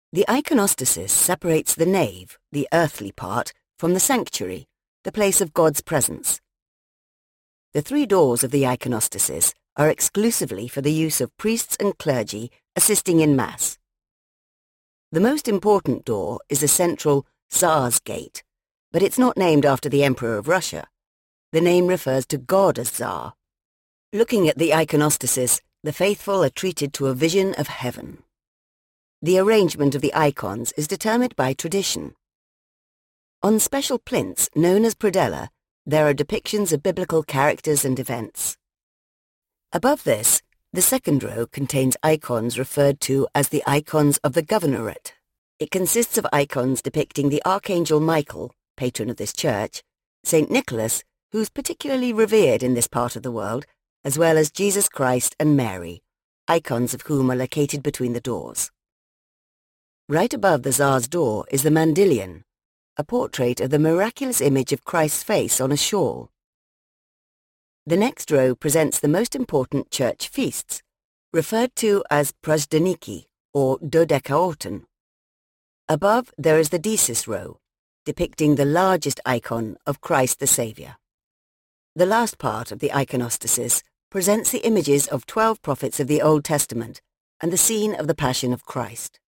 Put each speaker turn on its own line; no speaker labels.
The iconostasis separates the nave, the earthly part, from the sanctuary, the place of God's presence. The three doors of the iconostasis are exclusively for the use of priests and clergy assisting in Mass. The most important door is the central Tsar's Gate, but it's not named after the Emperor of Russia. The name refers to God as Tsar. Looking at the iconostasis, the faithful are treated to a vision of heaven. The arrangement of the icons is determined by tradition. On special plinths, known as predella, there are depictions of biblical characters and events. Above this, the second row contains icons referred to as the icons of the governorate. It consists of icons depicting the Archangel Michael, patron of this church, St. Nicholas, who's particularly revered in this part of the world, as well as Jesus Christ and Mary, icons of whom are located between the doors. Right above the Tsar's door is the Mandilion, a portrait of the miraculous image of Christ's face on a shawl. The next row presents the most important church feasts, referred to as Prazdniki or Dodecaorton. Above there is the Decis row, depicting the largest icon of Christ the Saviour. The last part of the iconostasis presents the images of 12 prophets of the Old Testament and the scene of the Passion of Christ.